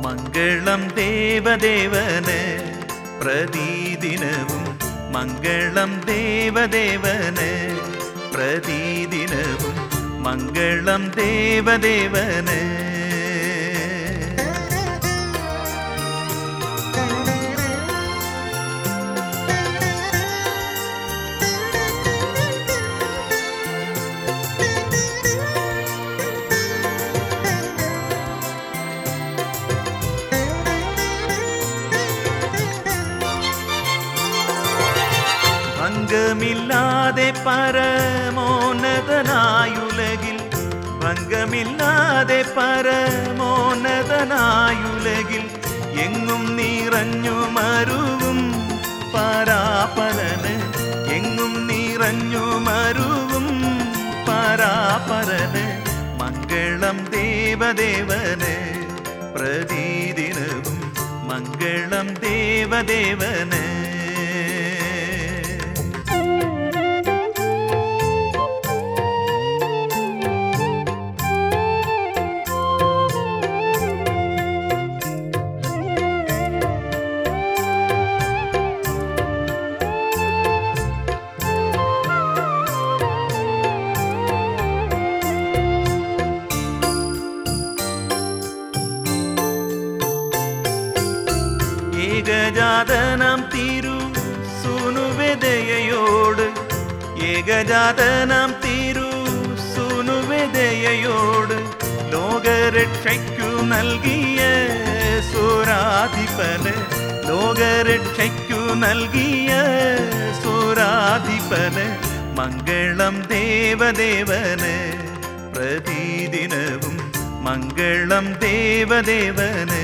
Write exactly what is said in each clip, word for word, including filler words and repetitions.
മംഗളം ദേവദേവന് പ്രതിദിനവും മംഗളം ദേവദേവന് പ്രതിദിനവും മംഗളം ദേവദേവന് ഭംഗമില്ലാതെ പരമോന്നതനായുലകിൽ ഭംഗമില്ലാതെ പരമോന്നതനായുലകിൽ എങ്ങും നിറഞ്ഞു മരുവും പരാപരന് എങ്ങും നിറഞ്ഞു മരുവും പരാപരന് മംഗളം ദേവദേവന് പ്രതിദിനവും മംഗളം ദേവദേവന് ഏകജാതനാം തിരു സുനുവെദയോട് ഏകജാതനാം തിരു സുനുവെദയോട് ലോകരക്ഷയ്ക്കു നൽകിയ സുരാധിപന് ലോകരക്ഷയ്ക്കു നൽകിയ സുരാധിപന് മംഗളം ദേവദേവന് പ്രതിദിനവും മംഗളം ദേവദേവന്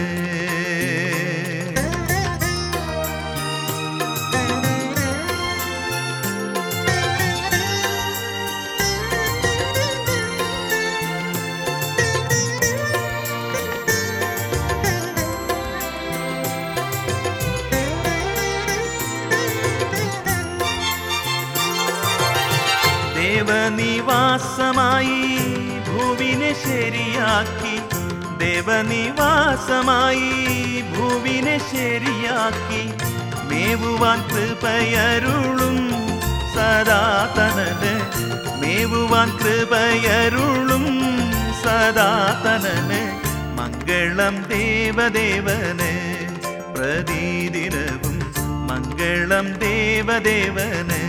ദേവനിവാസമായി ഭൂവിനെ ശരിയാക്കി ദേവനിവാസമായി ഭൂവിനെ ശരിയാക്കി മേവുവാൻ കൃപയരുളും സദാതനന് മേവുവാൻ കൃപയരുളും സദാതനന് മംഗളം ദേവദേവന് പ്രതിദിനവും മംഗളം ദേവദേവന്